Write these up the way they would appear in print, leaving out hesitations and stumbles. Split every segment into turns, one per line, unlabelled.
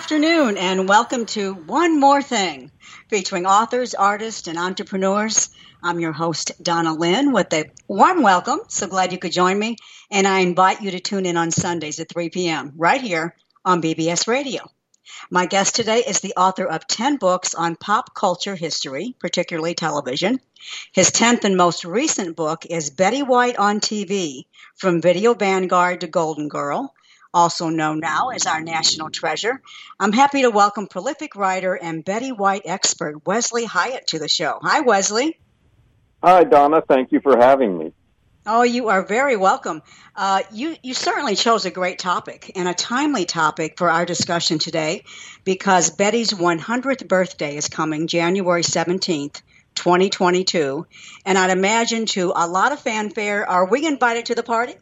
afternoon, and welcome to One More Thing, featuring authors, artists, and entrepreneurs. I'm your host, Donna Lynn, with a warm welcome. So glad you could join me. And I invite you to tune in on Sundays at 3 p.m. right here on BBS Radio. My guest today is the author of 10 books on pop culture history, particularly television. His 10th and most recent book is Betty White on TV, From Video Vanguard to Golden Girl, also known now as our national treasure. I'm happy to welcome prolific writer and Betty White expert Wesley Hyatt to the show. Hi, Wesley.
Hi, Donna. Thank you for having me.
Oh, you are very welcome. You certainly chose a great topic and a timely topic for our discussion today because Betty's 100th birthday is coming January 17th, 2022. And I'd imagine to a lot of fanfare, are we invited to the party?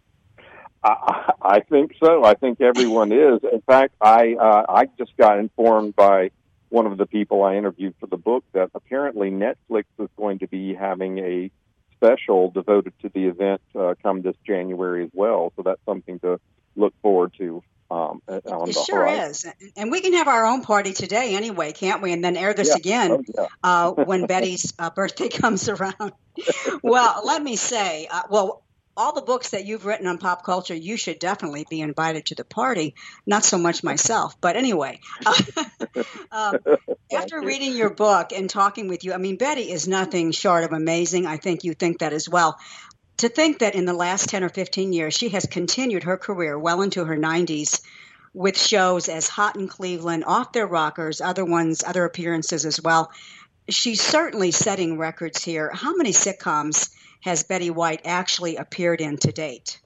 I think so. I think everyone is. In fact, I just got informed by one of the people I interviewed for the book that apparently Netflix is going to be having a special devoted to the event come this January as well. So that's something to look forward to.
It sure is. And we can have our own party today anyway, can't we? And then air this again when Betty's birthday comes around. Well, let me say, all the books that you've written on pop culture, you should definitely be invited to the party. Not so much myself. But anyway, after reading your book and talking with you, I mean, Betty is nothing short of amazing. I think you think that as well. To think that in the last 10 or 15 years, she has continued her career well into her 90s with shows as Hot in Cleveland, Off Their Rockers, other appearances as well. She's certainly setting records here. How many sitcoms has Betty White actually appeared in to date?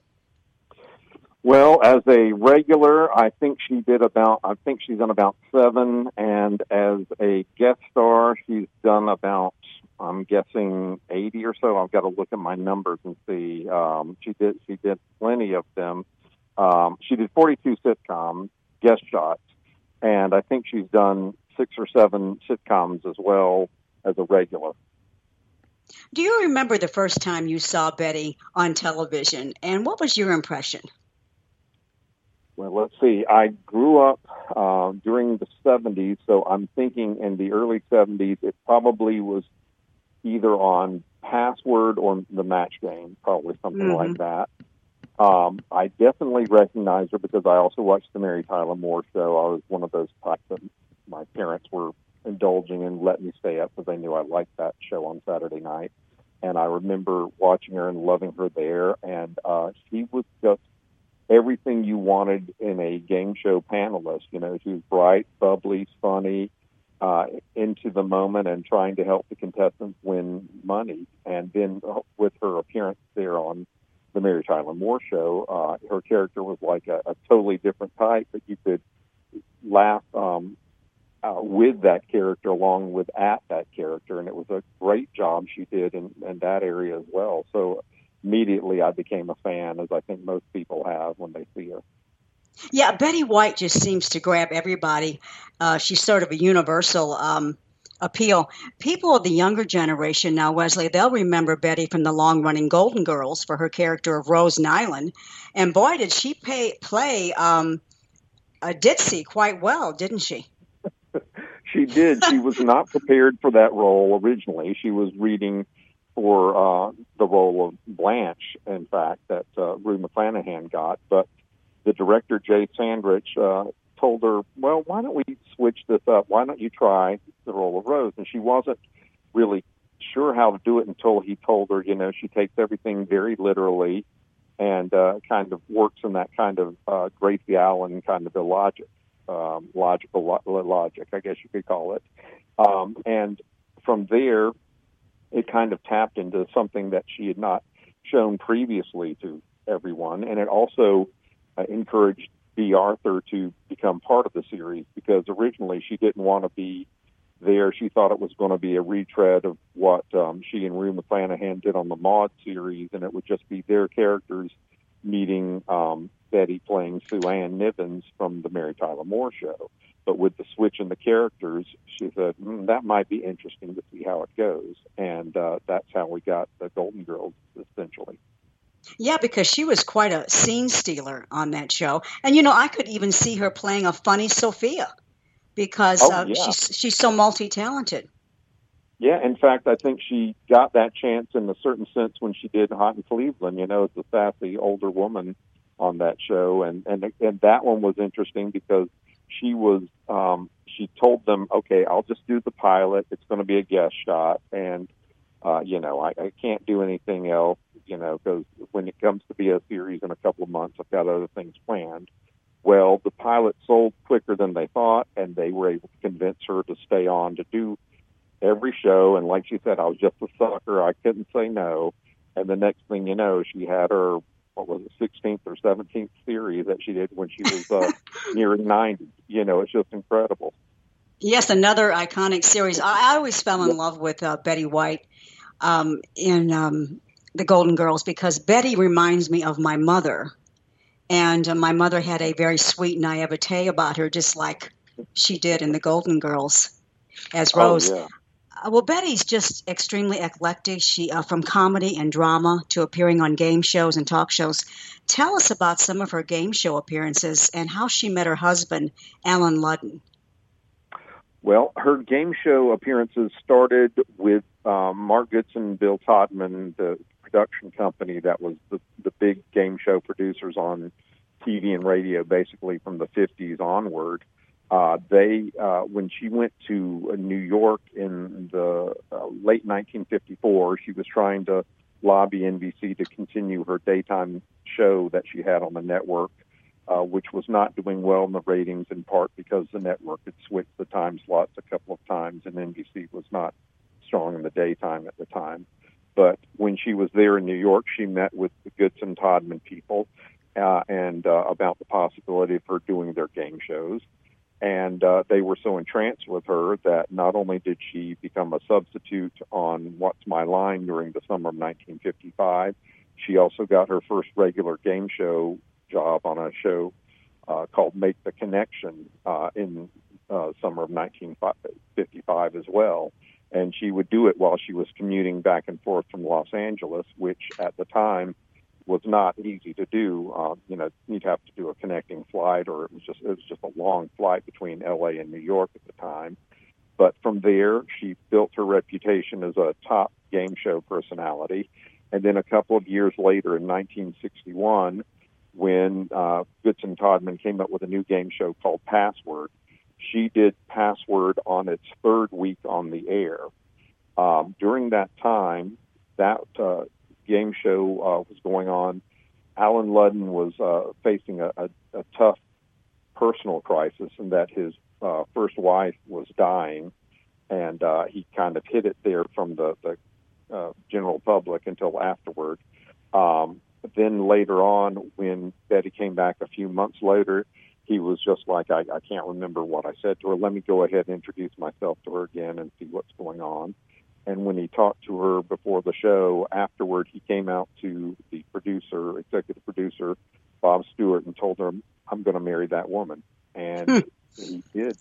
Well, as a regular, I think she's done about 7, and as a guest star, she's done about, I'm guessing 80 or so. I've got to look at my numbers and see. She did plenty of them. She did 42 sitcoms, guest shots, and I think she's done 6 or 7 sitcoms as well as a regular.
Do you remember the first time you saw Betty on television, and what was your impression?
Well, let's see. I grew up during the 70s, so I'm thinking in the early 70s, it probably was either on Password or The Match Game, probably something like that. I definitely recognize her because I also watched the Mary Tyler Moore Show. I was one of those types that my parents were indulging and let me stay up because they knew I liked that show on Saturday night. And I remember watching her and loving her there. And she was just everything you wanted in a game show panelist. You know, she was bright, bubbly, funny, into the moment and trying to help the contestants win money. And then with her appearance there on the Mary Tyler Moore Show, her character was like a totally different type, but you could laugh with that character along with at that character, and it was a great job she did in that area as well. So immediately I became a fan, as I think most people have when they see her.
Yeah, Betty White just seems to grab everybody. She's sort of a universal appeal. People of the younger generation now, Wesley, they'll remember Betty from the long-running Golden Girls for her character of Rose Nylund. And boy, did she play Ditzy quite well, didn't she?
She did. She was not prepared for that role originally. She was reading for the role of Blanche, in fact, that Rue McClanahan got. But the director, Jay Sandrich, told her, well, why don't we switch this up? Why don't you try the role of Rose? And she wasn't really sure how to do it until he told her, you know, she takes everything very literally and kind of works in that kind of Gracie Allen kind of logic, I guess you could call it. And from there, it kind of tapped into something that she had not shown previously to everyone. And it also encouraged B. Arthur to become part of the series because originally she didn't want to be there. She thought it was going to be a retread of what she and Rue McClanahan did on the Maude series, and it would just be their characters meeting Betty playing Sue Ann Nivens from the Mary Tyler Moore Show. But with the switch in the characters, she said, that might be interesting to see how it goes. And that's how we got the Golden Girls, essentially.
Yeah, because she was quite a scene stealer on that show. And I could even see her playing a funny Sophia because
Oh yeah,
she's so multi-talented.
yeah. In fact, I think she got that chance in a certain sense when she did Hot in Cleveland. As a sassy older woman on that show, and that one was interesting because she told them, okay, I'll just do the pilot. It's going to be a guest shot, and I can't do anything else. Because when it comes to be a series in a couple of months, I've got other things planned. Well, the pilot sold quicker than they thought, and they were able to convince her to stay on to do every show. And like she said, I was just a sucker. I couldn't say no. And the next thing you know, she had her, what was it, 16th or 17th series that she did when she was nearing 90. It's just incredible.
Yes, another iconic series. I always fell
Yeah.
in love with Betty White in The Golden Girls because Betty reminds me of my mother. And my mother had a very sweet naivete about her, just like she did in The Golden Girls as
Oh,
Rose.
yeah.
Well, Betty's just extremely eclectic. She, from comedy and drama to appearing on game shows and talk shows. Tell us about some of her game show appearances and how she met her husband, Alan Ludden.
Well, her game show appearances started with Mark Goodson and Bill Todman, the production company that was the big game show producers on TV and radio, basically from the 50s onward. When she went to New York in the late 1954, she was trying to lobby NBC to continue her daytime show that she had on the network, which was not doing well in the ratings, in part because the network had switched the time slots a couple of times, and NBC was not strong in the daytime at the time. But when she was there in New York, she met with the Goodson Todman people and about the possibility of her doing their game shows. And they were so entranced with her that not only did she become a substitute on What's My Line during the summer of 1955, she also got her first regular game show job on a show called Make the Connection in summer of 1955 as well. And she would do it while she was commuting back and forth from Los Angeles, which at the time was not easy to do. You'd have to do a connecting flight, or it was just a long flight between L.A. and New York at the time. But from there, she built her reputation as a top game show personality. And then a couple of years later, in 1961, when Goodson Todman came up with a new game show called Password, she did Password on its third week on the air. During that time, that game show was going on. Alan Ludden was facing a tough personal crisis in that his first wife was dying, and he kind of hid it there from the general public until afterward. Then later on, when Betty came back a few months later, he was just like, I can't remember what I said to her. Let me go ahead and introduce myself to her again and see what's going on. And when he talked to her before the show, afterward, he came out to the executive producer, Bob Stewart, and told her, I'm going to marry that woman. And he did,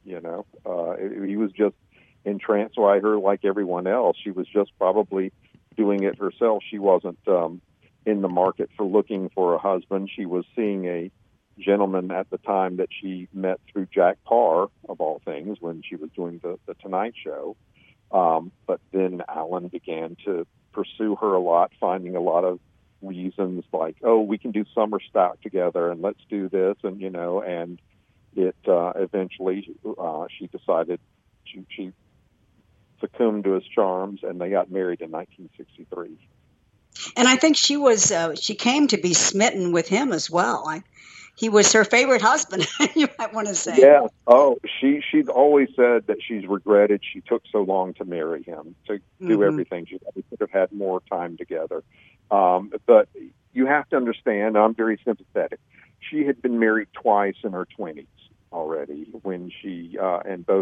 he was just entranced by her like everyone else. She was just probably doing it herself. She wasn't in the market for looking for a husband. She was seeing a gentleman at the time that she met through Jack Paar, of all things, when she was doing the Tonight Show. But then Alan began to pursue her a lot, finding a lot of reasons like, oh, we can do summer stock together and let's do this. And, and it eventually she decided she succumbed to his charms, and they got married in 1963.
And I think she came to be smitten with him as well. He was her favorite husband, you might want to say.
Yeah. Oh, she's always said that she's regretted she took so long to marry him, to do everything. She could have had more time together. But you have to understand, I'm very sympathetic. She had been married twice in her 20s already when she, and both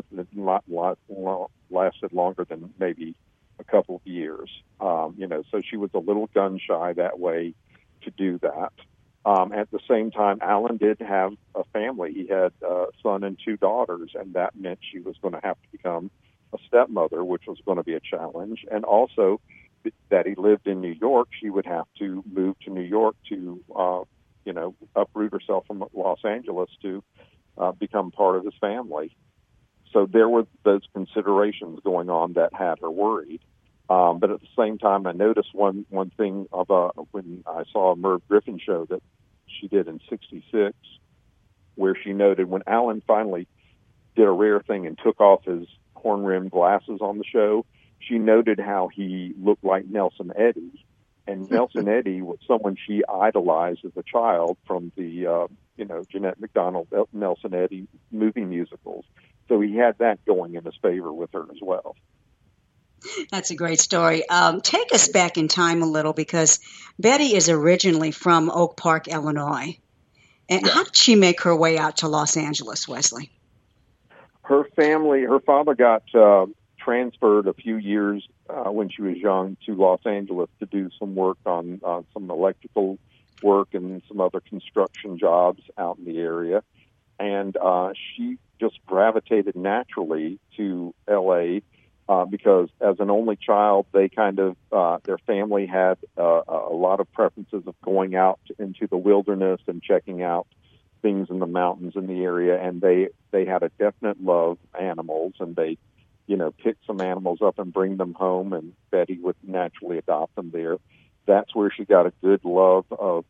lasted longer than maybe a couple of years. So she was a little gun shy that way to do that. At the same time, Alan did have a family. He had a son and two daughters, and that meant she was going to have to become a stepmother, which was going to be a challenge. And also, that he lived in New York, she would have to move to New York to, uproot herself from Los Angeles to become part of his family. So there were those considerations going on that had her worried. But at the same time, I noticed one thing when I saw a Merv Griffin show that she did in '66, where she noted when Alan finally did a rare thing and took off his horn-rimmed glasses on the show, she noted how he looked like Nelson Eddy. And Nelson Eddy was someone she idolized as a child from the, Jeanette MacDonald, Nelson Eddy movie musicals. So he had that going in his favor with her as well.
That's a great story. Take us back in time a little, because Betty is originally from Oak Park, Illinois. And
Yeah.
how did she make her way out to Los Angeles, Wesley?
Her father got transferred a few years when she was young to Los Angeles to do some work on some electrical work and some other construction jobs out in the area. And she just gravitated naturally to L.A. Because as an only child, they kind of, their family had a lot of preferences of going out into the wilderness and checking out things in the mountains in the area. And they had a definite love of animals, and they, pick some animals up and bring them home, and Betty would naturally adopt them there. That's where she got a good love of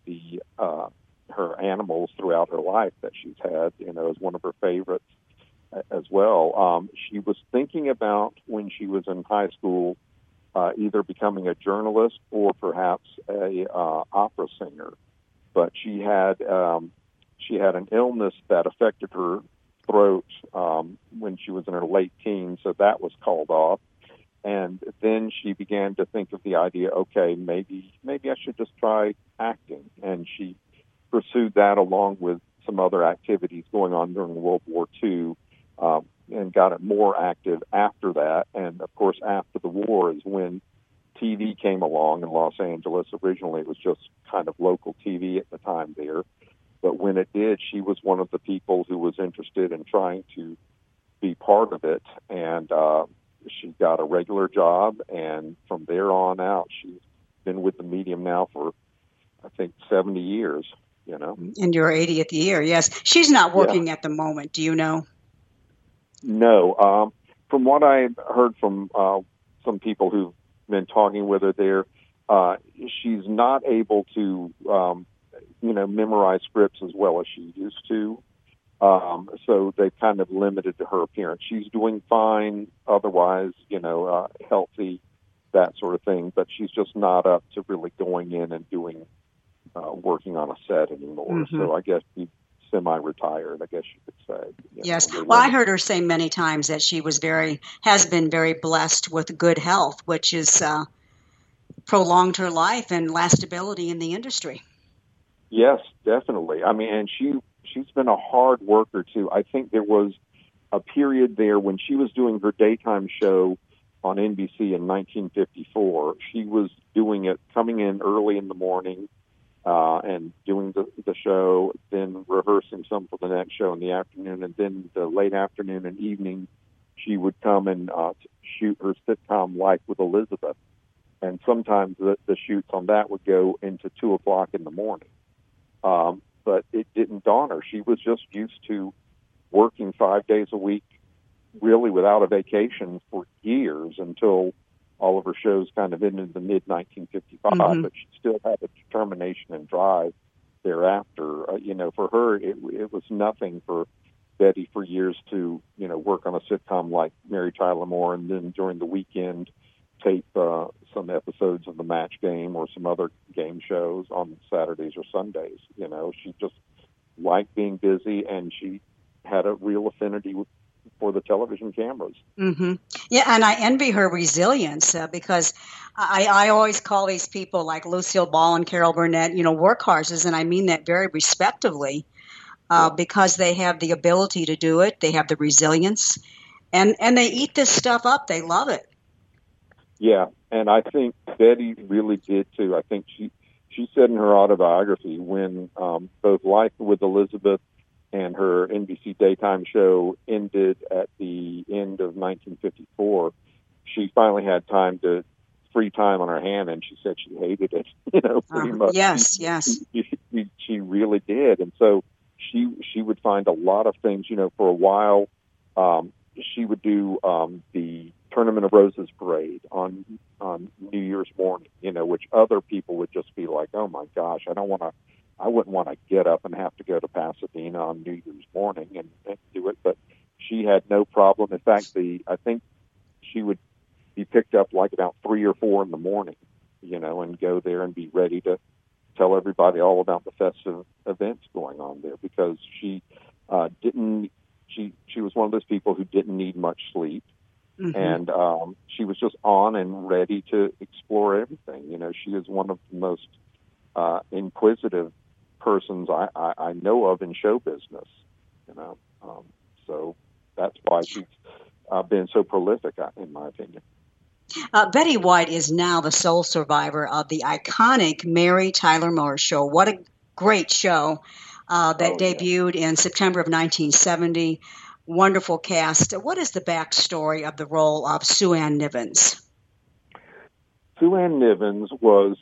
her animals throughout her life that she's had, as one of her favorites as well. She was thinking about, when she was in high school, either becoming a journalist or perhaps a opera singer. But she had an illness that affected her throat when she was in her late teens, so that was called off. And then she began to think of the idea, okay, maybe I should just try acting. And she pursued that along with some other activities going on during World War II, and got it more active after that. And, of course, after the war is when TV came along in Los Angeles. Originally, it was just kind of local TV at the time there. But when it did, she was one of the people who was interested in trying to be part of it. And she got a regular job. And from there on out, she's been with the medium now for, I think, 70 years,
In your 80th year, yes. She's not working at the moment, do you know?
No. From what I heard from some people who've been talking with her there, she's not able to, memorize scripts as well as she used to. So they've kind of limited her appearance. She's doing fine otherwise, healthy, that sort of thing, but she's just not up to really going in and doing, working on a set anymore.
Mm-hmm.
So I guess she's semi-retired, I guess you could say.
Yes. Well, I heard her say many times that she has been very blessed with good health, which is prolonged her life and lastability in the industry.
Yes, definitely. I mean, and she's been a hard worker too. I think there was a period there when she was doing her daytime show on NBC in 1954. She was doing it, coming in early in the morning and doing the show, then rehearsing some for the next show in the afternoon, and then the late afternoon and evening she would come and shoot her sitcom Life with Elizabeth. And sometimes the shoots on that would go into 2 o'clock in the morning. But it didn't dawn her. She was just used to working 5 days a week, really without a vacation for years, until all of her shows kind of ended in the mid-1955.
Mm-hmm.
But she still had a determination and drive thereafter. For her, it was nothing for Betty for years to, work on a sitcom like Mary Tyler Moore, and then during the weekend tape some episodes of The Match Game or some other game shows on Saturdays or Sundays. She just liked being busy, and she had a real affinity for the television cameras.
Mm-hmm. Yeah, and I envy her resilience because I always call these people like Lucille Ball and Carol Burnett, workhorses, and I mean that very respectively because they have the ability to do it. They have the resilience, and they eat this stuff up. They love it.
Yeah, and I think Betty really did too. I think she said in her autobiography, when both Life with Elizabeth and her NBC daytime show ended at the end of 1954, she finally had time to free time on her hand, and she said she hated it. Pretty much.
Yes, yes.
She really did, and so she would find a lot of things. For a while, she would do the Tournament of Roses parade on New Year's morning. Which other people would just be like, "Oh my gosh, I wouldn't want to get up and have to go to Pasadena on New Year's morning and do it." But she had no problem. In fact, I think she would be picked up like about 3 or 4 in the morning, and go there and be ready to tell everybody all about the festive events going on there, because she didn't. She was one of those people who didn't need much sleep,
Mm-hmm.
and she was just on and ready to explore everything. She is one of the most inquisitive persons I know of in show business. So that's why she's been so prolific, in my opinion.
Betty White is now the sole survivor of the iconic Mary Tyler Moore Show. What a great show that debuted in September of 1970. Wonderful cast. What is the backstory of the role of Sue Ann Nivens?
Sue Ann Nivens was,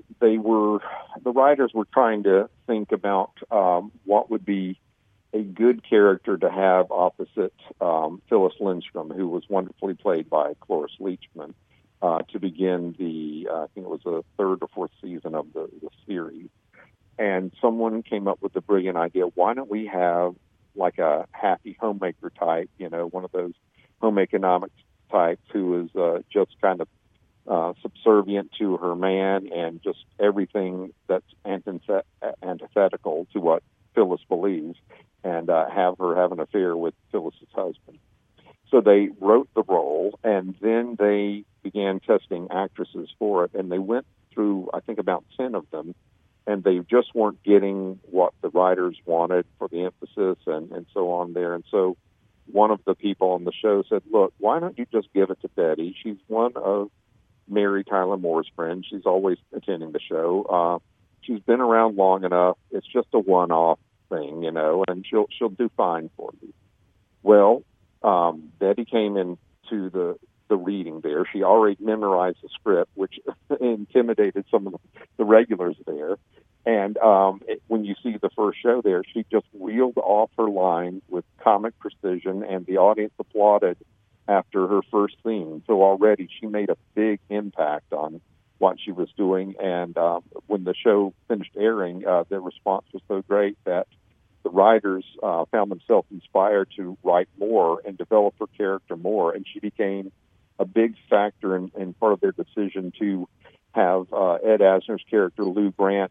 the writers were trying to think about what would be a good character to have opposite Phyllis Lindstrom, who was wonderfully played by Cloris Leachman, to begin I think it was the 3rd or 4th season of the series. And someone came up with the brilliant idea, why don't we have like a happy homemaker type, one of those home economics types who is just kind of subservient to her man and just everything that's antithetical to what Phyllis believes, and have her have an affair with Phyllis's husband. So they wrote the role, and then they began testing actresses for it, and they went through, I think, about 10 of them, and they just weren't getting what the writers wanted for the emphasis and so on there. And so one of the people on the show said, look, why don't you just give it to Betty? She's one of Mary Tyler Moore's friends. She's always attending the show. She's been around long enough. It's just a one-off thing, and she'll do fine for you. Well, Betty came into the reading there. She already memorized the script, which intimidated some of the regulars there. And when you see the first show there, she just reeled off her lines with comic precision, and the audience applauded after her first scene. So already she made a big impact on what she was doing. And when the show finished airing, the response was so great that the writers found themselves inspired to write more and develop her character more. And she became a big factor in part of their decision to have Ed Asner's character, Lou Grant,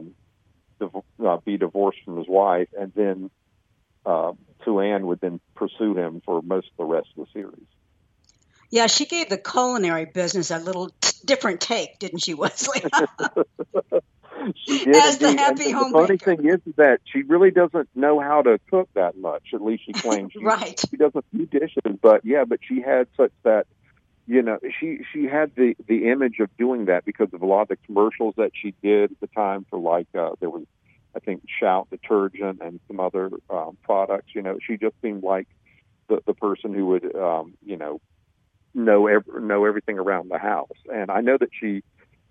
be divorced from his wife, and then Sue Ann would then pursue him for most of the rest of the series.
Yeah, she gave the culinary business a little different take, didn't she, Wesley?
She did.
As the happy homemaker.
The funny thing is that she really doesn't know how to cook that much. At least she claims
right.
She does a few dishes, but she had such that, she had the image of doing that because of a lot of the commercials that she did at the time for there was, I think, Shout detergent and some other products. She just seemed like the person who would, know everything around the house. And I know that she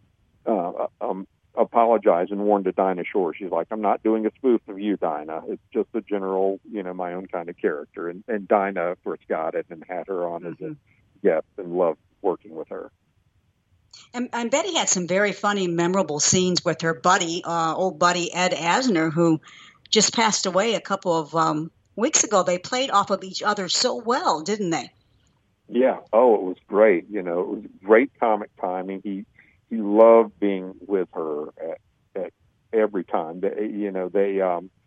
apologized and warned to Dinah Shore. She's like, I'm not doing a spoof of you, Dinah. It's just a general, my own kind of character. And Dinah, of course, got it and had her on as a guest and loved working with her.
And Betty had some very funny, memorable scenes with her buddy, old buddy Ed Asner, who just passed away a couple of weeks ago. They played off of each other so well, didn't they?
Yeah. Oh, it was great. It was great comic timing. He loved being with her at every time. They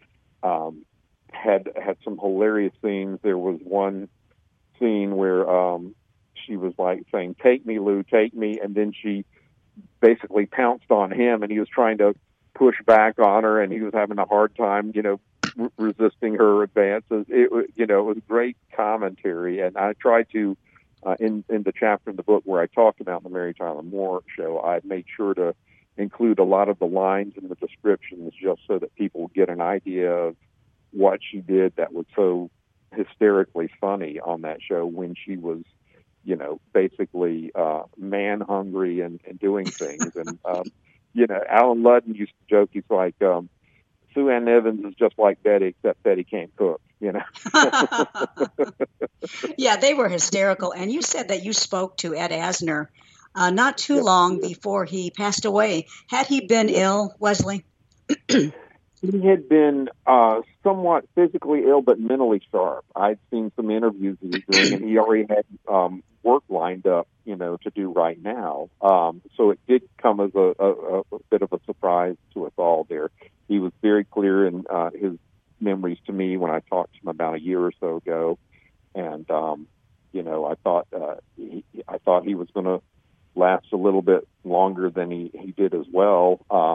had some hilarious scenes. There was one scene where she was like saying, "Take me, Lou, take me," and then she basically pounced on him, and he was trying to push back on her, and he was having a hard time, resisting her advances. It was great commentary, and I tried to. In the chapter in the book where I talked about the Mary Tyler Moore Show, I made sure to include a lot of the lines in the descriptions just so that people would get an idea of what she did that was so hysterically funny on that show when she was basically man hungry and doing things. And Alan Ludden used to joke, he's like, Sue Ann Nivens is just like Betty, except Betty can't cook.
Yeah, they were hysterical. And you said that you spoke to Ed Asner not too long before he passed away. Had he been ill, Wesley?
He had been somewhat physically ill, but mentally sharp. I'd seen some interviews he was doing, and he already had work lined up, to do right now. So it did come as a bit of a surprise to us all there. He was very clear in his memories to me when I talked to him about a year or so ago, and I thought he was going to last a little bit longer than he did as well.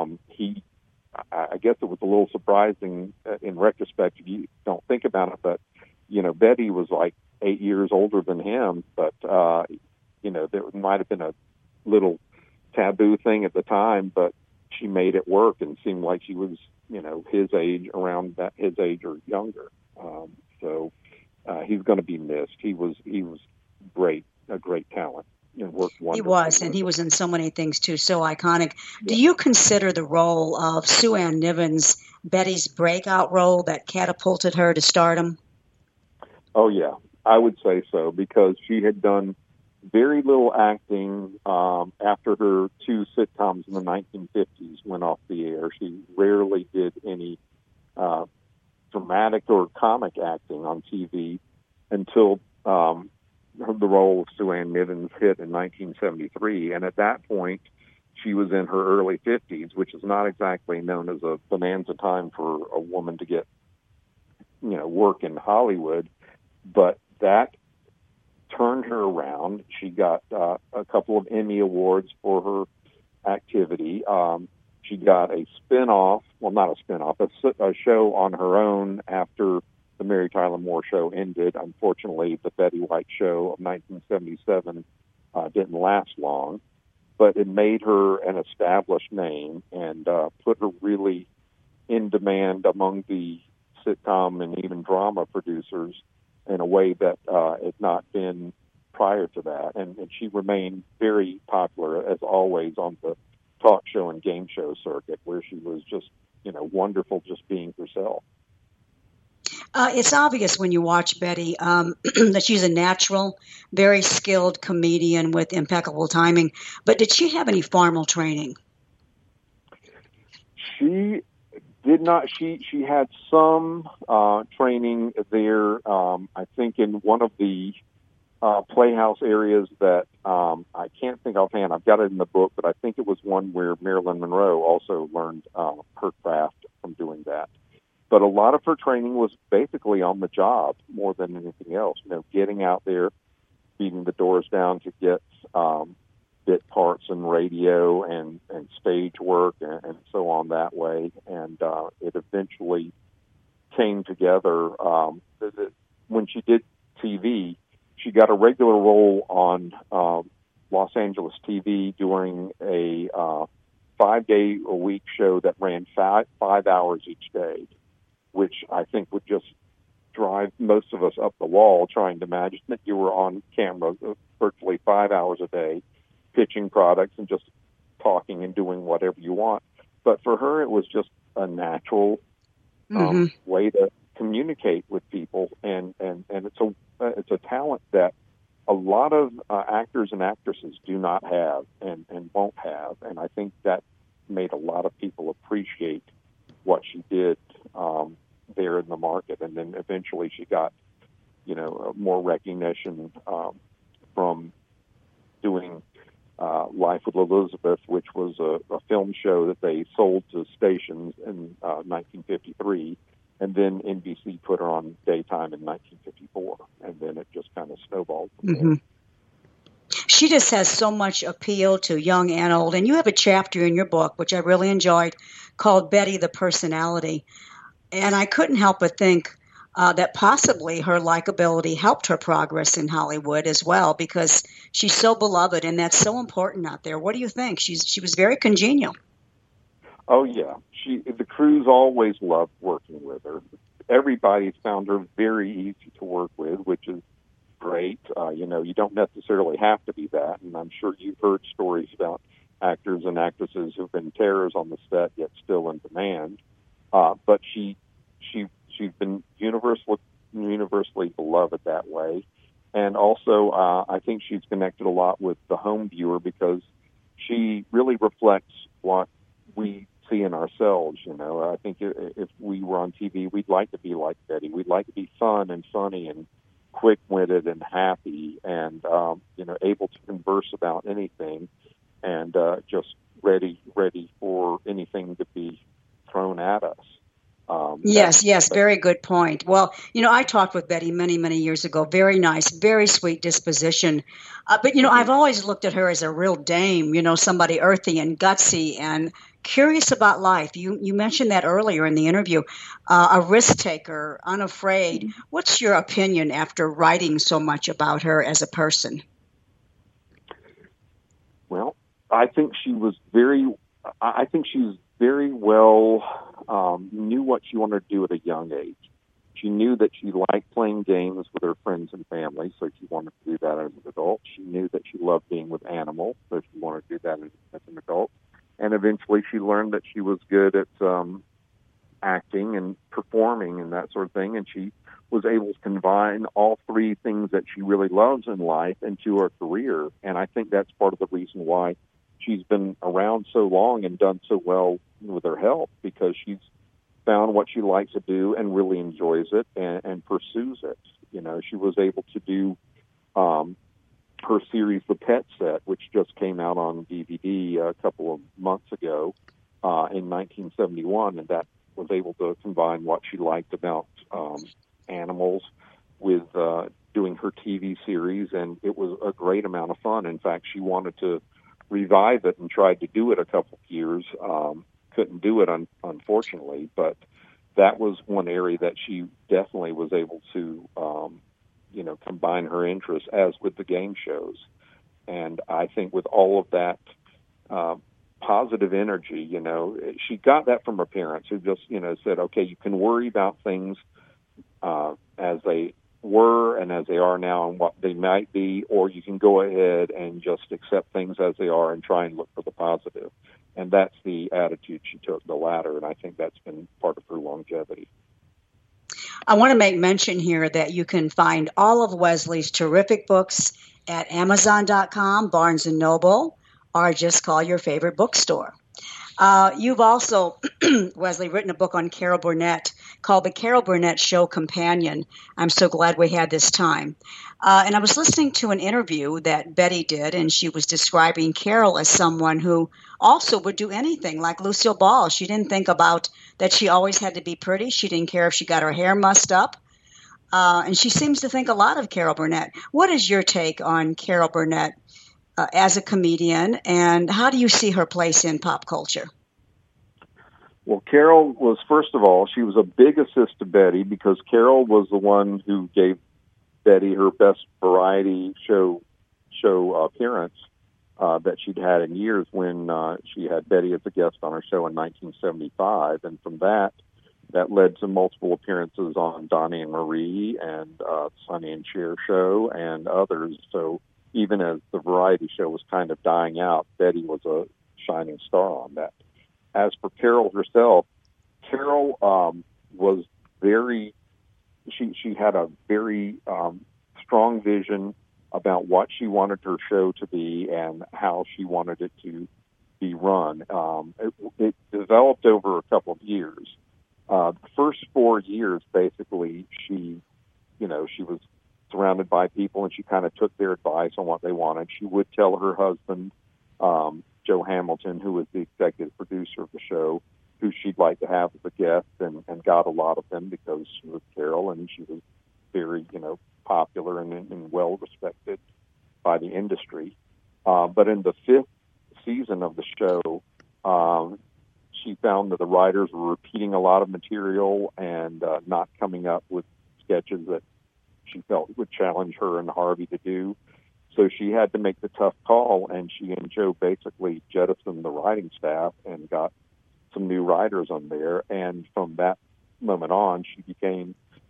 I guess it was a little surprising in retrospect if you don't think about it, but Betty was like 8 years older than him, but there might have been a little taboo thing at the time, but she made it work and seemed like she was his age, around his age or younger. So he's going to be missed. He was great, a great talent. Worked wonderfully.
He was, and he was in so many things too, so iconic. Yeah. Do you consider the role of Sue Ann Nivens Betty's breakout role that catapulted her to stardom?
Oh yeah, I would say so, because she had done very little acting after her two sitcoms in the 1950s went off the air. She rarely did any dramatic or comic acting on TV until the role of Sue Ann Nivens hit in 1973, and at that point, she was in her early 50s, which is not exactly known as a bonanza time for a woman to get, work in Hollywood, but that turned her around. She got a couple of Emmy Awards for her activity. She got a spinoff, well, not a spinoff, a show on her own after the Mary Tyler Moore Show ended. Unfortunately, the Betty White Show of 1977 didn't last long, but it made her an established name and put her really in demand among the sitcom and even drama producers in a way that had not been prior to that. And she remained very popular, as always, on the talk show and game show circuit, where she was just, wonderful just being herself.
It's obvious when you watch Betty that she's a natural, very skilled comedian with impeccable timing. But did she have any formal training?
She did not. She had some training there. I think in one of the Playhouse areas that I can't think offhand. I've got it in the book, but I think it was one where Marilyn Monroe also learned her craft from doing that. But a lot of her training was basically on the job more than anything else. Getting out there, beating the doors down to get bit parts in radio and stage work and so on that way. And it eventually came together. When she did TV, she got a regular role on Los Angeles TV during a 5-day-a-week show that ran 5 hours each day, which I think would just drive most of us up the wall trying to imagine that you were on camera virtually 5 hours a day, pitching products and just talking and doing whatever you want. But for her, it was just a natural way to communicate with people, and it's a talent that a lot of actors and actresses do not have and won't have, and I think that made a lot of people appreciate what she did there in the market. And then eventually she got, more recognition from doing Life with Elizabeth, which was a film show that they sold to stations in 1953, and then NBC put her on daytime in 1954, and then it just kind of snowballed from there.
She just has so much appeal to young and old, and you have a chapter in your book, which I really enjoyed, called Betty the Personality. And I couldn't help but think that possibly her likability helped her progress in Hollywood as well, because she's so beloved, and that's so important out there. What do you think? She was very congenial.
Oh, yeah. The crews always loved working with her. Everybody found her very easy to work with, which is great. You don't necessarily have to be that, and I'm sure you've heard stories about actors and actresses who've been terrors on the set yet still in demand. But she's been universally beloved that way, and also I think she's connected a lot with the home viewer because she really reflects what we see in ourselves. I think if we were on TV, we'd like to be like Betty. We'd like to be fun and funny and quick-witted and happy, and able to converse about anything, and just ready for anything to be thrown at us.
Yes, very good point. Well, I talked with Betty many, many years ago. Very nice, very sweet disposition. But, I've always looked at her as a real dame, somebody earthy and gutsy and curious about life. You mentioned that earlier in the interview, a risk taker, unafraid. What's your opinion after writing so much about her as a person?
Well, I think she's very well knew what she wanted to do at a young age. She knew that she liked playing games with her friends and family, so she wanted to do that as an adult. She knew that she loved being with animals, so she wanted to do that as an adult. And eventually she learned that she was good at acting and performing and that sort of thing, and she was able to combine all three things that she really loves in life into her career. And I think that's part of the reason why she's been around so long and done so well with her health, because she's found what she likes to do and really enjoys it and pursues it. She was able to do her series, The Pet Set, which just came out on DVD a couple of months ago in 1971, and that was able to combine what she liked about animals with doing her TV series, and it was a great amount of fun. In fact, she wanted to revive it and tried to do it a couple of years. Couldn't do it, unfortunately, but that was one area that she definitely was able to, combine her interests, as with the game shows. And I think with all of that positive energy, she got that from her parents, who just, said, okay, you can worry about things as they were and as they are now and what they might be, or you can go ahead and just accept things as they are and try and look for the positive. And that's the attitude she took, the latter, and I think that's been part of her longevity.
I want to make mention here that you can find all of Wesley's terrific books at Amazon.com, Barnes & Noble, or just call your favorite bookstore. You've also, Wesley, written a book on Carol Burnett called The Carol Burnett Show Companion. I'm so glad we had this time. And I was listening to an interview that Betty did, and she was describing Carol as someone who also would do anything, like Lucille Ball. She didn't think about that she always had to be pretty. She didn't care if she got her hair mussed up. And she seems to think a lot of Carol Burnett. What is your take on Carol Burnett as a comedian, and how do you see her place in pop culture?
Well, Carol was, first of all, she was a big assist to Betty, because Carol was the one who gave Betty her best variety show appearance that she'd had in years, when she had Betty as a guest on her show in 1975. And from that led to multiple appearances on Donnie and Marie and Sonny and Cher show and others. So even as the variety show was kind of dying out, Betty was a shining star on that. As for Carol herself, Carol was she had a very strong vision about what she wanted her show to be and how she wanted it to be run. It developed over a couple of years. The first 4 years, basically, she was surrounded by people, and she kind of took their advice on what they wanted. She would tell her husband, Joe Hamilton, who was the executive producer of the show, who she'd like to have as a guest, and got a lot of them because she was Carol, and she was very, popular and well respected by the industry. But in the 5th season of the show, she found that the writers were repeating a lot of material and not coming up with sketches that she felt would challenge her and Harvey to do. So she had to make the tough call, and she and Joe basically jettisoned the writing staff and got some new writers on there. And from that moment on, she became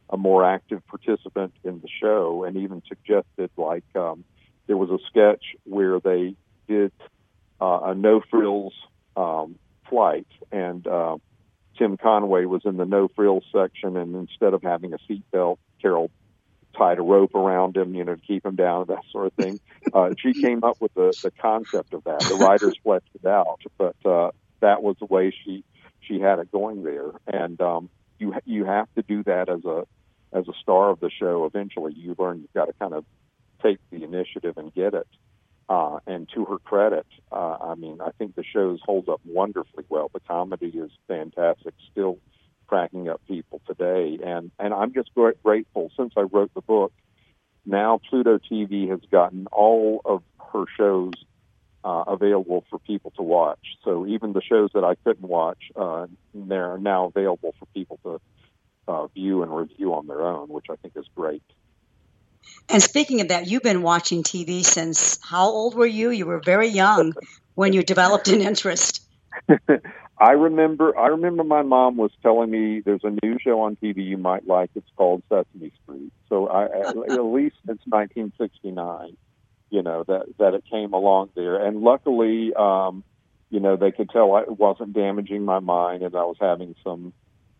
a more active participant in the show, and even suggested there was a sketch where they did a no frills flight, and Tim Conway was in the no frills section, and instead of having a seatbelt, Carol tied a rope around him, to keep him down, that sort of thing. She came up with the concept of that. The writers fleshed it out, but that was the way she had it going there. And you have to do that as a star of the show. Eventually, you learn you've got to kind of take the initiative and get it. And to her credit, I think the show holds up wonderfully well. The comedy is fantastic, still cracking up people today. And I'm just grateful, since I wrote the book, now Pluto TV has gotten all of her shows available for people to watch. So even the shows that I couldn't watch, they're now available for people to view and review on their own, which I think is great.
And speaking of that, you've been watching TV since, how old were you? You were very young when you developed an interest.
I remember my mom was telling me there's a new show on TV you might like. It's called Sesame Street. So at least since 1969, that it came along there. And luckily, they could tell it wasn't damaging my mind, and I was having some,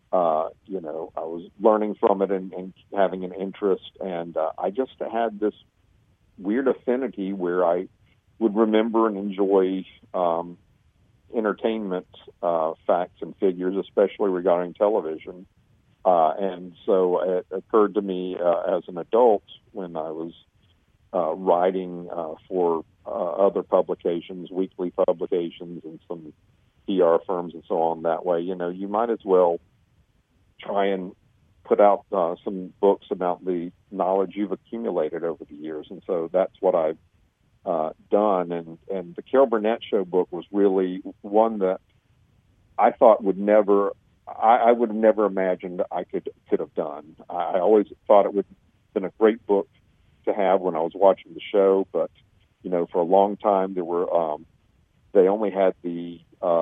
I was learning from it and having an interest. And I just had this weird affinity where I would remember and enjoy entertainment facts and figures, especially regarding television. And so it occurred to me as an adult when I was writing for other publications, weekly publications, and some PR firms and so on that way, you might as well try and put out some books about the knowledge you've accumulated over the years. And so that's what I've done. And the Carol Burnett Show book was really one that I thought I would have never imagined I could have done. I always thought it would have been a great book to have when I was watching the show, but for a long time they only had the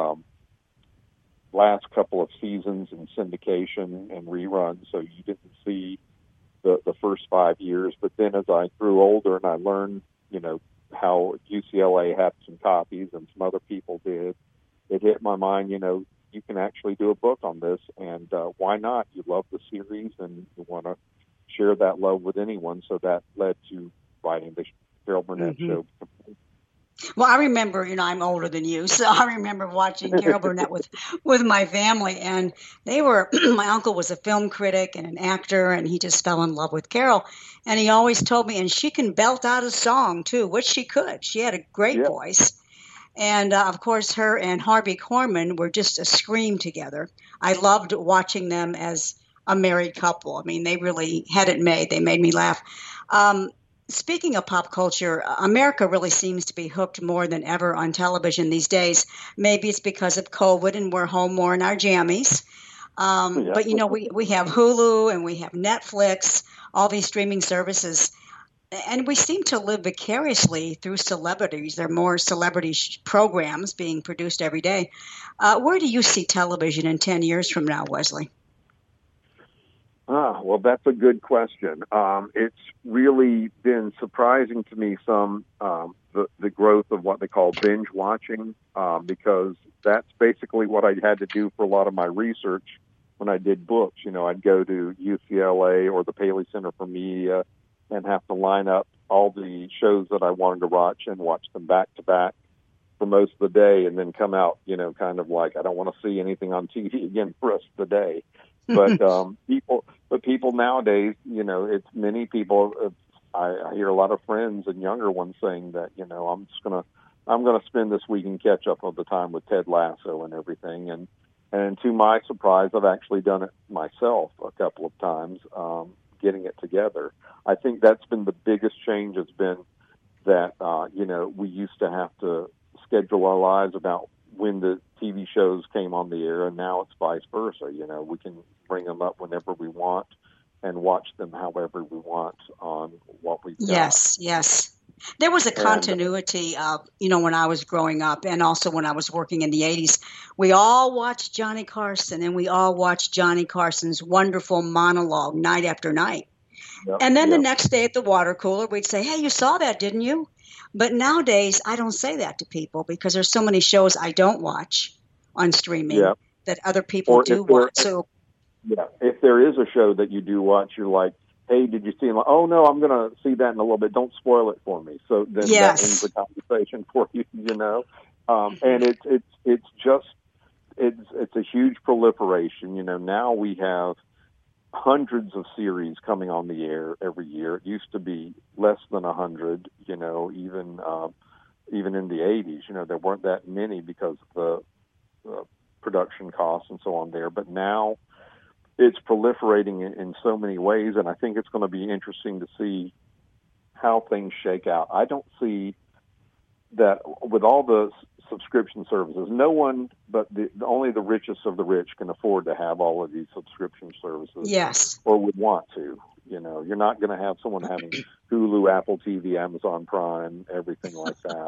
last couple of seasons in syndication and reruns, so you didn't see the first 5 years. But then as I grew older and I learned, how UCLA had some copies and some other people did, it hit my mind, you can actually do a book on this, and why not? You love the series and you want to share that love with anyone, so that led to writing the Carol Burnett Show.
Well, I remember, I'm older than you, so I remember watching Carol Burnett with my family, and they were, my uncle was a film critic and an actor, and he just fell in love with Carol, and he always told me, and she can belt out a song too, which she could. She had a great voice, and of course, her and Harvey Korman were just a scream together. I loved watching them as a married couple. I mean, they really had it made. They made me laugh. Speaking of pop culture, America really seems to be hooked more than ever on television these days. Maybe it's because of COVID and we're home more in our jammies. But, we have Hulu and we have Netflix, all these streaming services. And we seem to live vicariously through celebrities. There are more celebrity programs being produced every day. Where do you see television in 10 years from now, Wesley?
Well, that's a good question. It's really been surprising to me the growth of what they call binge watching, because that's basically what I had to do for a lot of my research when I did books. I'd go to UCLA or the Paley Center for Media and have to line up all the shows that I wanted to watch and watch them back to back for most of the day, and then come out, kind of like, I don't want to see anything on TV again for the rest of the day. But people nowadays, it's many people. I hear a lot of friends and younger ones saying that, I'm gonna spend this week and catch up all the time with Ted Lasso and everything. And to my surprise, I've actually done it myself a couple of times, getting it together. I think that's been the biggest change. Has been that we used to have to schedule our lives about when the TV shows came on the air, and now it's vice versa. We can bring them up whenever we want and watch them however we want on what we've got.
Yes, yes. There was a continuity of, when I was growing up and also when I was working in the 80s. We all watched Johnny Carson, and we all watched Johnny Carson's wonderful monologue night after night.
Yep,
And then the
yep.
next day at the water cooler, we'd say, hey, you saw that, didn't you? But nowadays, I don't say that to people because there's so many shows I don't watch on streaming
Yep.
that other people do watch. So,
yeah, if there is a show that you do watch, you're like, hey, did you see it? Oh, no, I'm going to see that in a little bit. Don't spoil it for me. So then that ends the conversation for you, And it's a huge proliferation. Now we have hundreds of series coming on the air every year. It used to be less than 100, even in the 80s, there weren't that many because of the production costs and so on there. But now it's proliferating in so many ways, and I think it's going to be interesting to see how things shake out. I don't see that with all the subscription services, no one but only the richest of the rich can afford to have all of these subscription services.
Yes.
Or would want to. You're not going to have someone having Hulu, Apple TV, Amazon Prime, everything like that.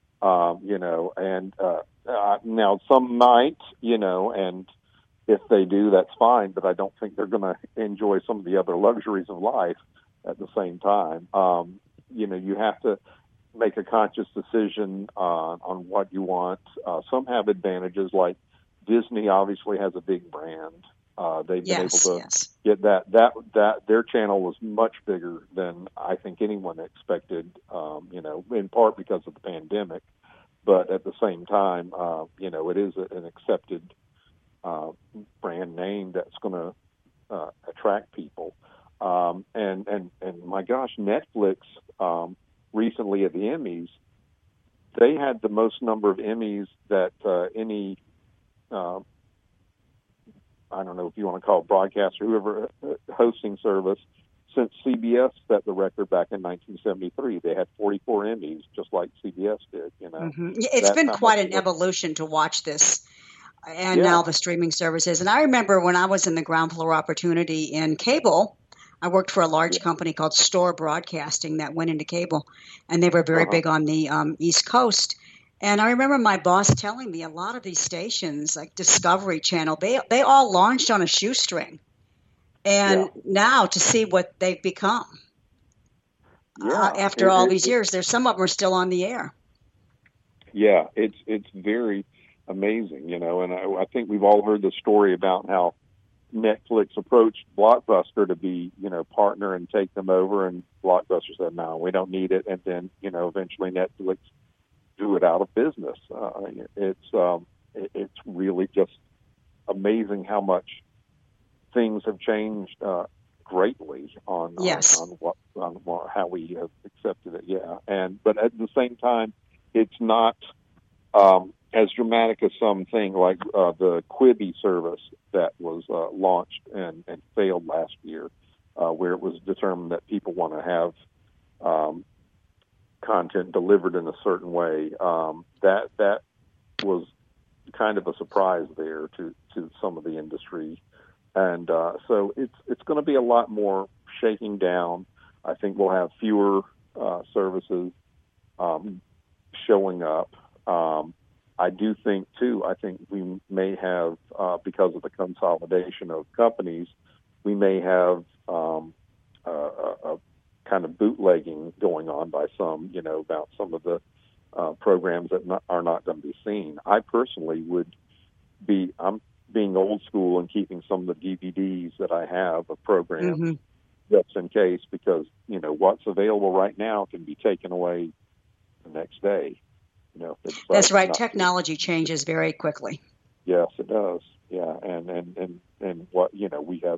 Now some might, and if they do, that's fine, but I don't think they're going to enjoy some of the other luxuries of life at the same time. You have to make a conscious decision on what you want. Some have advantages, like Disney obviously has a big brand. They've been able to get that their channel was much bigger than I think anyone expected, in part because of the pandemic. But at the same time, it is an accepted brand name that's going to attract people. And my gosh, Netflix recently at the Emmys, they had the most number of Emmys that any, I don't know if you want to call it broadcaster, whoever hosting service, since CBS set the record back in 1973. They had 44 Emmys, just like CBS did.
Mm-hmm. It's been quite an evolution to watch this. And now the streaming services. And I remember when I was in the ground floor opportunity in cable, I worked for a large company called Store Broadcasting that went into cable, and they were very big on the East Coast. And I remember my boss telling me a lot of these stations, like Discovery Channel, they all launched on a shoestring. And now to see what they've become after all these years, there's some of them are still on the air.
Yeah, it's very amazing, and I think we've all heard the story about how Netflix approached Blockbuster to be, partner and take them over, and Blockbuster said, no, we don't need it. And then, eventually Netflix drew it out of business. It's really just amazing how much things have changed greatly on how we have accepted it. Yeah. But at the same time, it's not, as dramatic as something like the Quibi service that was launched and failed last year, where it was determined that people want to have content delivered in a certain way. That was kind of a surprise there to some of the industry. And so it's going to be a lot more shaking down. I think we'll have fewer services showing up. I do think, too, we may have, because of the consolidation of companies, we may have a kind of bootlegging going on by some, about some of the programs that are not going to be seen. I personally I'm being old school and keeping some of the DVDs that I have of programs just in case, because, what's available right now can be taken away the next day.
That's right. Technology changes very quickly.
Yes, it does. Yeah, and what we have,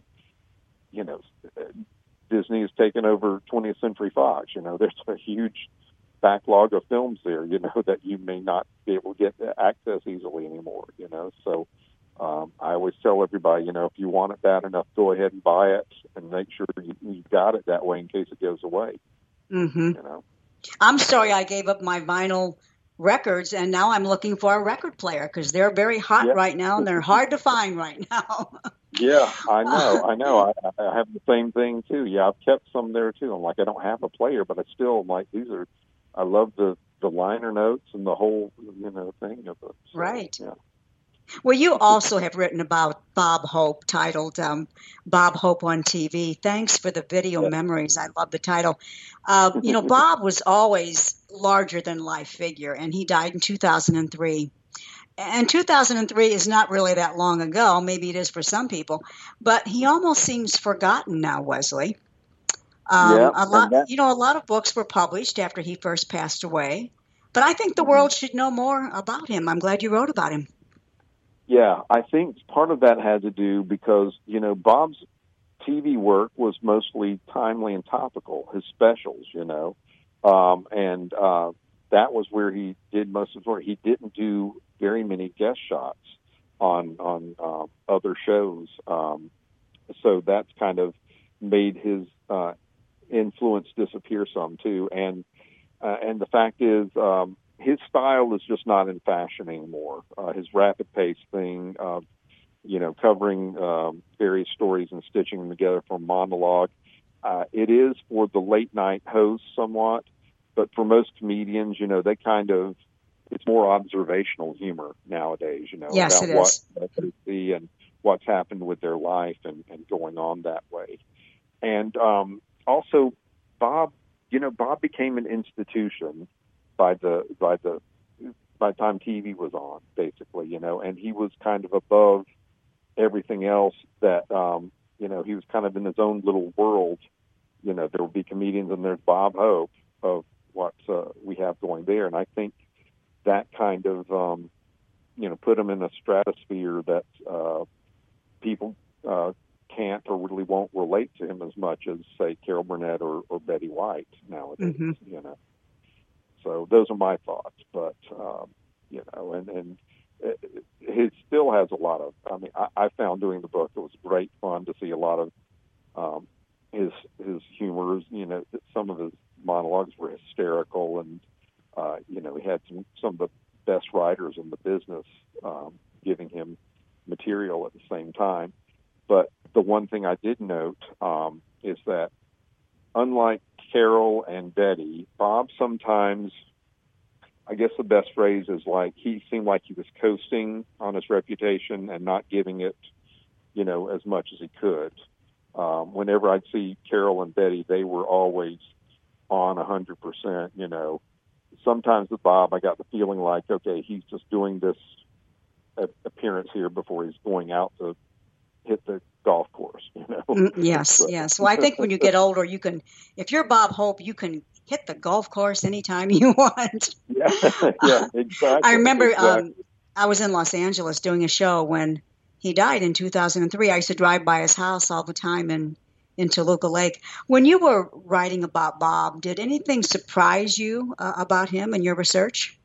Disney has taken over 20th Century Fox. There's a huge backlog of films there. That you may not be able to get access easily anymore. So I always tell everybody, if you want it bad enough, go ahead and buy it, and make sure you got it that way in case it goes away.
Mm-hmm. I'm sorry I gave up my vinyl records, and now I'm looking for a record player because they're very hot right now, and they're hard to find right now.
Yeah, I know. I have the same thing too. Yeah, I've kept some there too. I'm like, I don't have a player, but I still am like, these are. I love the liner notes and the whole thing of it. So
Right.
yeah,
Well, you also have written about Bob Hope, titled Bob Hope on TV. Thanks for the video
yeah,
memories. I love the title. Bob was always larger than life figure, and he died in 2003. And 2003 is not really that long ago. Maybe it is for some people, but he almost seems forgotten now, Wesley.
yeah,
A lot,
and that
a lot of books were published after he first passed away, but I think the
mhm.
world should know more about him. I'm glad you wrote about him.
Yeah, I think part of that had to do because Bob's TV work was mostly timely and topical. His specials, and that was where he did most of his work. He didn't do very many guest shots on other shows, so that's kind of made his influence disappear some too. And the fact is, his style is just not in fashion anymore. His rapid pace thing, covering various stories and stitching them together for a monologue. It is for the late night host somewhat, but for most comedians, they kind of, it's more observational humor nowadays,
Yes, it
about what
is.
they see and what's happened with their life and going on that way. And also, Bob, Bob became an institution by by the time TV was on, basically, and he was kind of above everything else. That he was kind of in his own little world. There would be comedians, and there's Bob Hope of what we have going there, and I think that kind of put him in a stratosphere that people can't or really won't relate to him as much as, say, Carol Burnett or Betty White nowadays.
Hmm.
So those are my thoughts. But and it still has a lot of. I mean, I found doing the book, it was great fun to see a lot of his humor. Some of his monologues were hysterical, and he had some of the best writers in the business giving him material at the same time. But the one thing I did note is that, unlike Carol and Betty, Bob sometimes, I guess the best phrase is, like, he seemed like he was coasting on his reputation and not giving it, as much as he could. Whenever I'd see Carol and Betty, they were always on 100%. Sometimes with Bob, I got the feeling like, okay, he's just doing this appearance here before he's going out to hit the golf course.
Yes,
So,
yes. Well, I think when you get older, if you're Bob Hope, you can hit the golf course anytime you want.
yeah, yeah,
I
exactly,
remember
exactly.
I was in Los Angeles doing a show when he died in 2003. I used to drive by his house all the time in Toluca Lake. When you were writing about Bob, did anything surprise you about him in your research?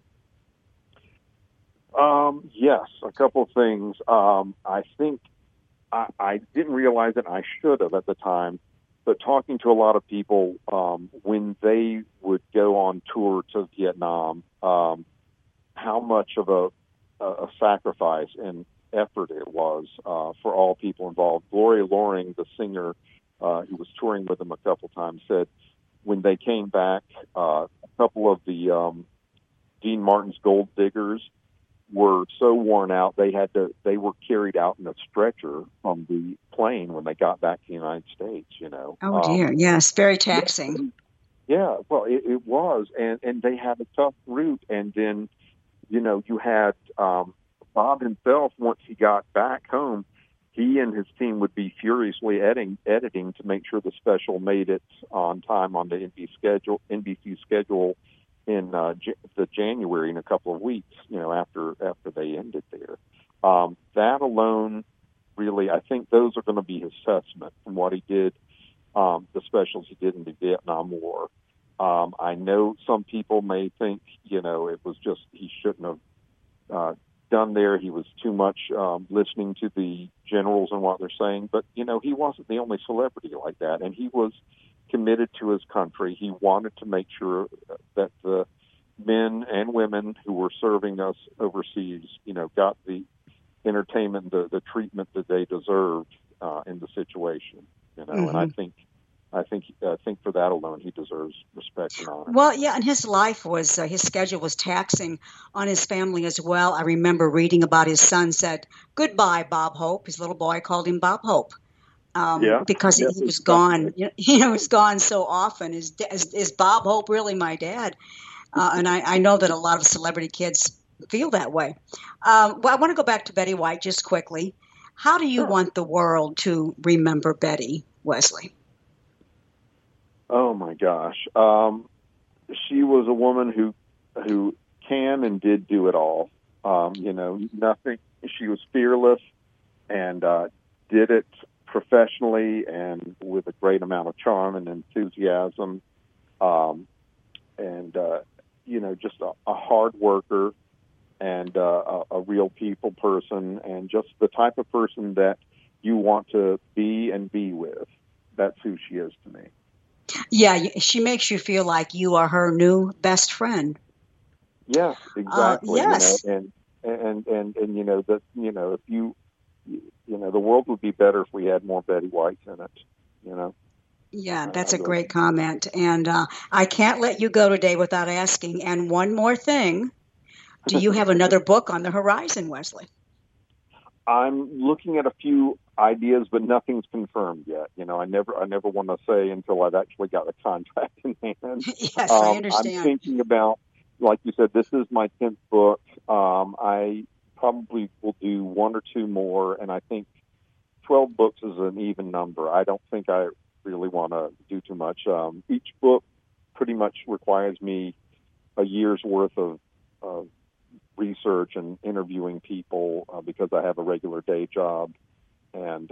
Yes, a couple of things. I think I didn't realize it. I should have at the time, but talking to a lot of people when they would go on tour to Vietnam, how much of a sacrifice and effort it was for all people involved. Gloria Loring, the singer who was touring with them a couple times, said when they came back, a couple of the Dean Martin's Gold Diggers were so worn out they were carried out in a stretcher from the plane when they got back to the United States.
Oh dear, yes, very
Yeah,
taxing.
yeah, well, it was, and they had a tough route, and then you had Bob himself. Once he got back home, he and his team would be furiously editing to make sure the special made it on time on the NBC schedule in the January, in a couple of weeks, after they ended there. That alone, really, I think those are going to be his testament from what he did, the specials he did in the Vietnam War. I know some people may think, it was just he shouldn't have done there. He was too much listening to the generals and what they're saying. But, he wasn't the only celebrity like that. And he was committed to his country. He wanted to make sure that the men and women who were serving us overseas, got the entertainment, the treatment that they deserved in the situation. And I think for that alone, he deserves respect and honor.
Well, yeah, and his life was his schedule was taxing on his family as well. I remember reading about his son said, "Goodbye, Bob Hope." His little boy called him Bob Hope because he was gone. He was gone so often. Is Bob Hope really my dad? And I know that a lot of celebrity kids feel that way. Well, I want to go back to Betty White just quickly. How do you want the world to remember Betty, Wesley?
Oh my gosh, she was a woman who can and did do it all. Nothing. She was fearless and did it professionally and with a great amount of charm and enthusiasm. Just a hard worker and a real people person, and just the type of person that you want to be and be with. That's who she is to me.
Yeah, she makes you feel like you are her new best friend.
Yes, exactly.
Yes.
If the world would be better if we had more Betty Whites in it.
Yeah, that's a great comment. And I can't let you go today without asking. And one more thing. Do you have another book on the horizon, Wesley?
I'm looking at a few ideas, but nothing's confirmed yet. I never want to say until I've actually got a contract in hand.
Yes, I understand.
I'm thinking about, like you said, this is my 10th book. I probably will do one or two more, and I think 12 books is an even number. I don't think I really want to do too much. Each book pretty much requires me a year's worth of research and interviewing people because I have a regular day job, and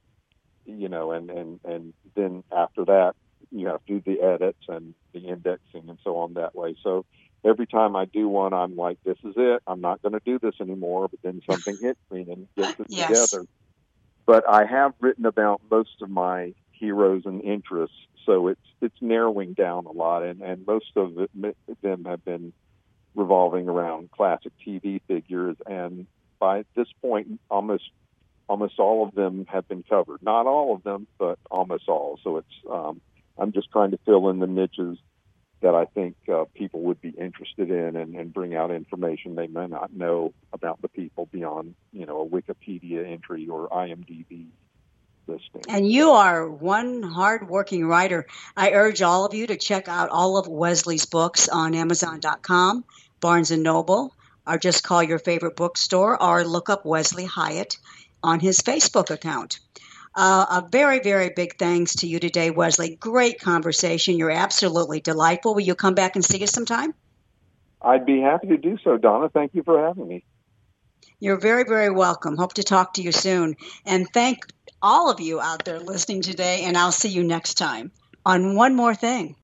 and then after that you have to do the edits and the indexing and so on that way. So every time I do one, I'm like, this is it. I'm not going to do this anymore. But then something hits me and gets it together. But I have written about most of my heroes and interests, so it's narrowing down a lot, and most of them have been revolving around classic TV figures, and by this point, almost all of them have been covered. Not all of them, but almost all. So it's I'm just trying to fill in the niches that I think people would be interested in, and bring out information they may not know about the people beyond a Wikipedia entry or IMDb listing.
And you are one hard-working writer. I urge all of you to check out all of Wesley's books on Amazon.com, Barnes & Noble, or just call your favorite bookstore, or look up Wesley Hyatt on his Facebook account. A very, very big thanks to you today, Wesley. Great conversation. You're absolutely delightful. Will you come back and see us sometime?
I'd be happy to do so, Donna. Thank you for having me.
You're very, very welcome. Hope to talk to you soon. And thank all of you out there listening today, and I'll see you next time on One More Thing.